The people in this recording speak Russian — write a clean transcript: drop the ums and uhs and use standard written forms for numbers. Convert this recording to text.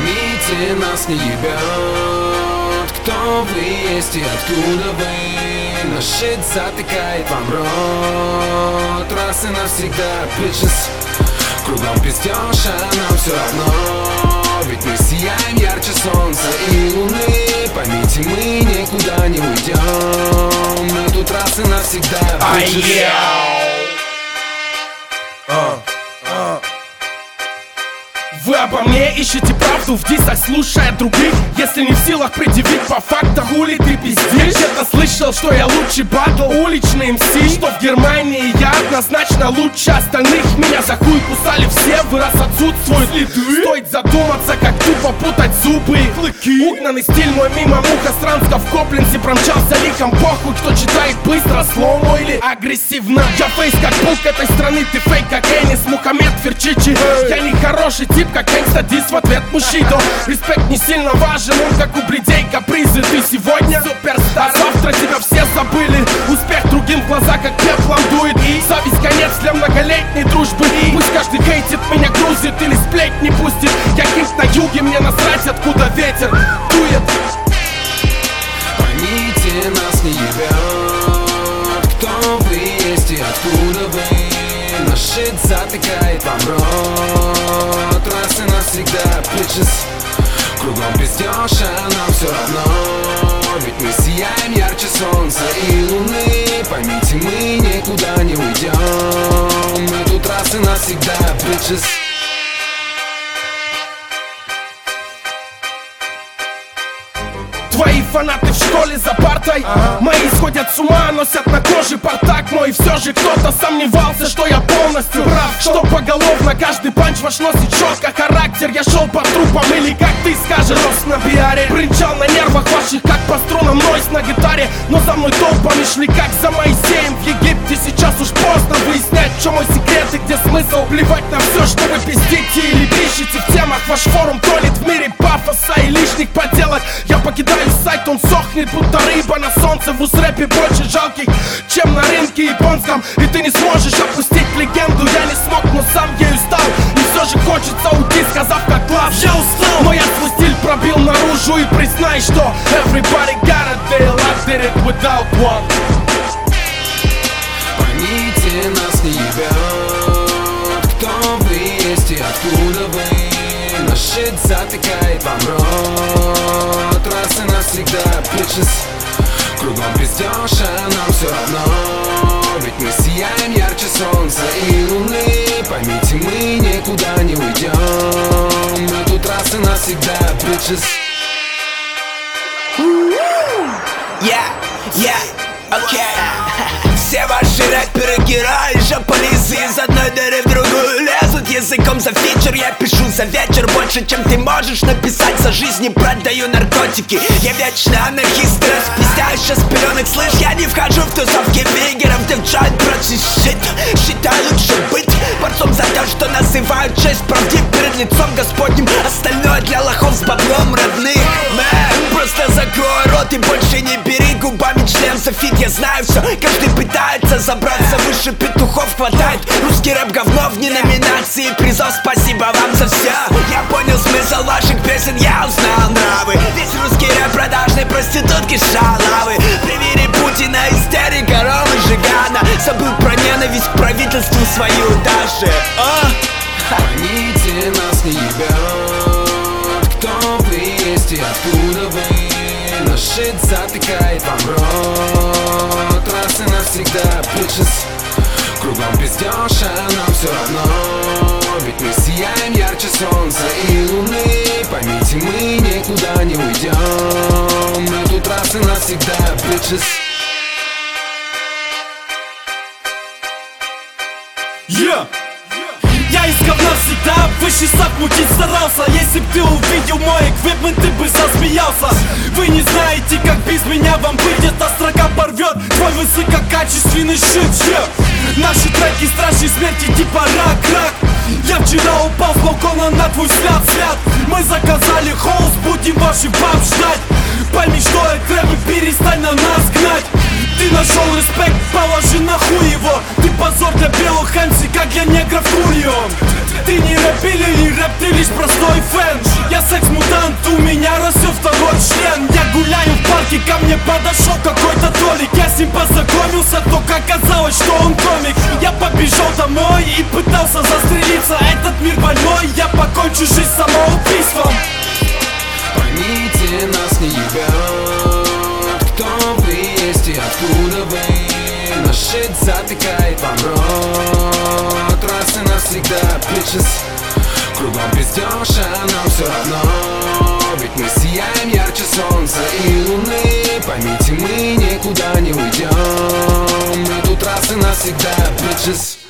Поймите, нас не ебет, кто вы есть и откуда вы. Но щит затыкает вам рот раз и навсегда, bitches. Кругом пиздёж, а нам все равно, ведь мы сияем ярче солнца и луны. Поймите, мы никуда не уйдем, мы тут раз и навсегда, bitches. Вы обо мне ищете правду в дисах, слушая других. Если не в силах предъявить по фактам, хули ты пиздишь? Где-то слышал, что я лучший батл, уличный МС, что в Германии я однозначно лучше остальных. Меня за хуй кусали все, вы раз отсутствуют следы. Стоит задуматься, как тупо путать зубы и клыки. Угнанный стиль мой мимо муха странска в Кобленце промчался лихом. Похуй, кто читает быстро, сломо или агрессивно. Я фейс как пук этой страны, ты фейк как Энис, Мухаммед Ферчичи. Я не хороший тип, как гангста, дис в ответ мужчина. Респект не сильно важен, он как у блядей капризы. Ты сегодня суперстар, завтра тебя все забыли. Успех другим в глаза как пеплом дует. И зависть конец для многолетней дружбы. И пусть каждый хейтит, меня грузит или сплетни пустит. Я кинг на юге, мне насрать, откуда ветер дует. Поймите, нас не ебет, кто вы есть и откуда вы. Наш щит затыкает вам рот раз и навсегда, bitches. Кругом пиздёж, а нам все равно, ведь мы сияем ярче солнца и луны. Поймите, мы никуда не уйдем, мы тут раз и навсегда, bitches. Твои фанаты в школе за партой, мои сходят с ума, носят на коже портак мой. И все же кто-то сомневался, что я полностью прав, что поголовно каждый панч ваш носит четко характер. Я шел по трупам или как ты скажешь, рос на биаре. Брынчал на нервах ваших, как по струнам нойс на гитаре. Но за мной толпами шли, как за Моисеем в Египте. Сейчас уж поздно выяснять, в чем мой секрет и где смысл. Плевать на все, что вы пиздите или пишете в темах. Ваш форум тонет в мире пафоса и лишних поделок. Я покидаю сайт, он сохнет, будто рыба на солнце. В узрэпе больше жалких, чем на рынке японском. И ты не сможешь опустить легенду. Я не смог, но сам ею стал. И все же хочется уйти, сказав как класс. Я устал, но я свой стиль пробил наружу. И признай, что everybody got a deal, I did it without one. Поймите, нас не ебет, кто вы есть и откуда вы. Наш щит затыкает вам рот раз и навсегда, bitches. Кругом пиздёж, а нам все равно, ведь мы сияем ярче солнца и луны. Поймите, мы никуда не уйдем, мы тут раз и навсегда, bitches. Все ваши рэперы герои, жополизы из одной дыры в другую лезут языком за фичер. Я пишу за вечер больше, чем ты можешь написать. За жизни продаю наркотики, я вечный анархист. Распиздяешь с пеленок, слышь, я не вхожу в тусовки вигеров. Девчат против щит, считаю лучше быть борцом за то, что называют честь. Правдив перед лицом Господним, остальное для лохов с баблом родных. Мэн, просто закрой рот и больше не бери губами член софит. Я знаю все, каждый пытается забраться выше петухов. Хватает русский рэп говно вне номинации призов. Спасибо вам за все. Я понял смысл ваших песен, я узнал нравы. Весь русский рэп продажной проститутки шалавы. При мире Путина истерика, Ромы Жигана. Забыл про ненависть к правительству свою даже. Поймите, нас не ебет, кто вы есть и откуда вы. Наш щит затыкает вам рот раз и навсегда, bitches. Кругом пиздёж, а нам все равно, ведь мы сияем ярче солнца и луны. Поймите, мы никуда не уйдем, мы тут раз и навсегда, bitches. Я из говна всегда выше сап мутить старался. Если б ты увидел мой эквипмент, ты бы засмеялся. Вы не знаете, как без меня вам выйдет, а строка порвет твой высококачественный щит. Наши треки страшней смерти типа рак. Я вчера упал с балкона на твой взгляд. Мы заказали холст, будем ваших баб ждать. Пойми, что это рэп, и перестань на нас гнать. Ты нашел респект, положи нахуй его. Ты позор для белых MC, как для негров курьем. Ты не рэп или не рэп, ты лишь простой фэн. Я секс-мутант, у меня растет второй член. Я гуляю в парке, ко мне подошел какой-то толик. Я с ним познакомился, только оказалось, что он комик. Я побежал домой и пытался застрелиться. Этот мир больной, я покончу жизнь самоубийством. Поймите, нас не ебет, кто вы есть и откуда вы. Наш щит затыкает вам рот раз и навсегда, bitches. Кругом пиздёж, а нам все равно, ведь мы сияем ярче солнца и луны. Поймите, мы никуда не уйдем, мы тут раз и навсегда, bitches.